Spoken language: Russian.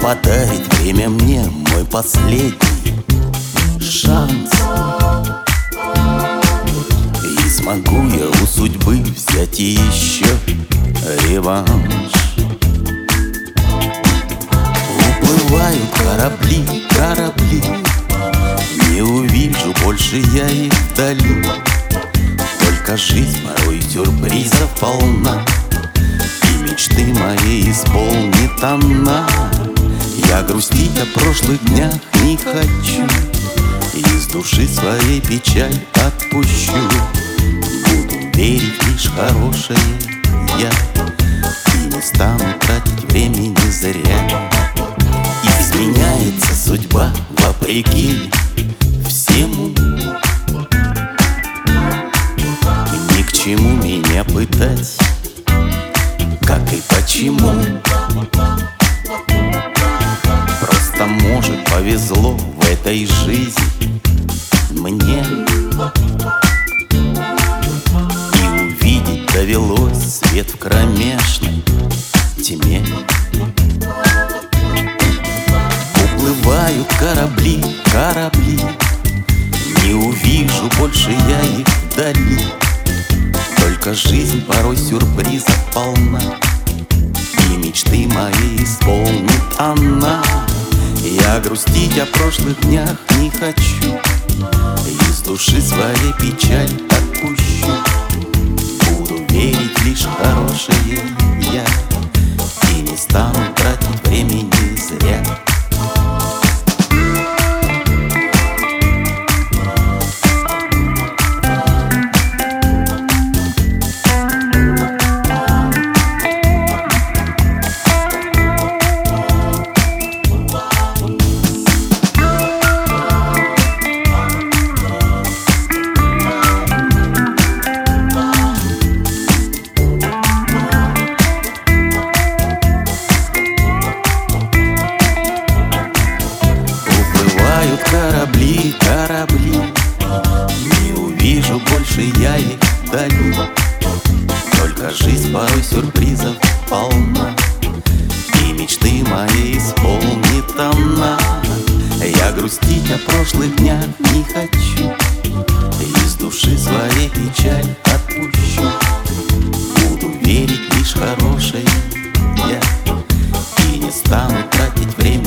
подарит время мне мой последний шанс. И смогу я у судьбы взять еще реванш. Уплывают корабли, корабли, не увижу больше я их вдали. Только жизнь порой сюрпризов полна, и мечты мои исполнит она. Я грустить о прошлых днях не хочу, из души своей печаль отпущу. Буду верить лишь хорошее я, и не стану тратить времени зря. Изменяется судьба вопреки всему, ни к чему меня пытать, как и почему. Просто, может, повезло в этой жизни мне, и увидеть довелось свет в кромешной тьме. Уплывают корабли, корабли, не увижу больше я их вдали. Только жизнь порой сюрпризов полна, и мечты мои исполнит она. Я грустить о прошлых днях не хочу, из души своей печаль отпущу. Буду верить лишь в хорошее я, и не стану тратить времени зря. Корабли, корабли, не увижу больше я их вдали. Только жизнь порой сюрпризов полна, и мечты мои исполнит она. Я грустить о прошлых днях не хочу, из души своей печаль отпущу. Буду верить лишь в хорошее я, и не стану тратить время